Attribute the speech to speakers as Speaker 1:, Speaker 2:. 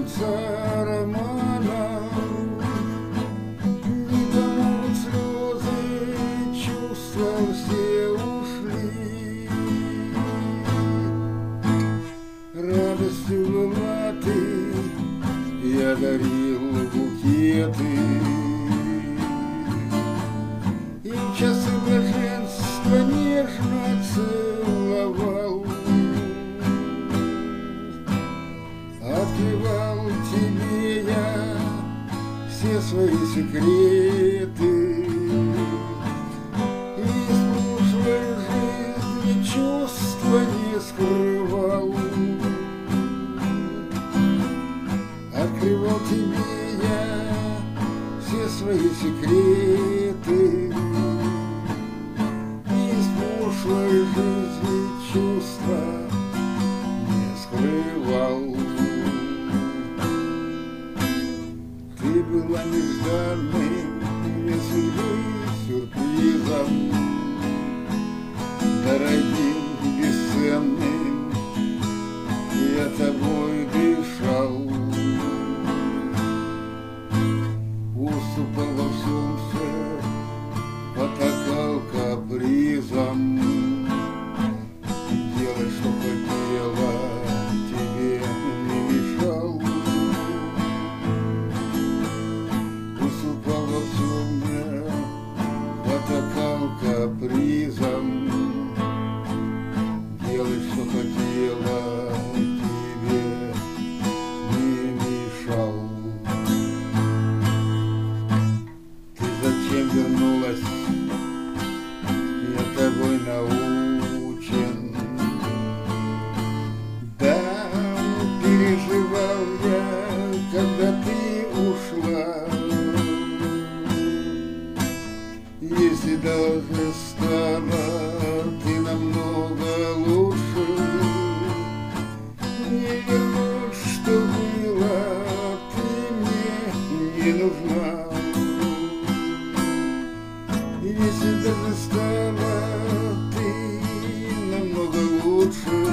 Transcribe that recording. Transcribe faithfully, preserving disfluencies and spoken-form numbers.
Speaker 1: конца романа, не помогут слезы, чувства все ушли. Радостью была ты, я дарил букеты, и в часы блаженства нежно целовал. Открывал тебе я все свои секреты, и из прошлой жизни чувства не скрывал. Открывал тебе я все свои секреты, и из прошлой жизни чувства не скрывал. Ты была нежданным для судьбы сюрпризом, дорогим, бесценным, я тобой дышал. Уступал во всем все, потакал капризом, делать, что хотела, тебе не мешал. Уступал во всем мне, потакал капризом, делать, что хотела, тебе не мешал. Ты зачем вернулась? Я тобой научен. Да, переживал я, когда ты ушла. Если даже стала ты намного лучше, не вернуть, что было, ты мне не нужна. Если даже стала ты намного лучше,